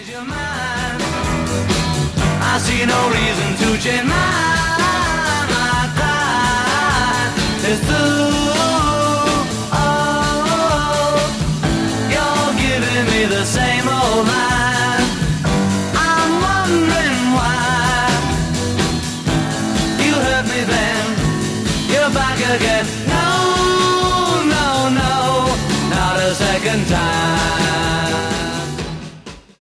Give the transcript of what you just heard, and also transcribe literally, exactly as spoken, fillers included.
your mind. I see no reason to change my mind. It's through. Oh, you're giving me the same old line. I'm wondering why you hurt me then. You're back again. No, no, no, not a second time.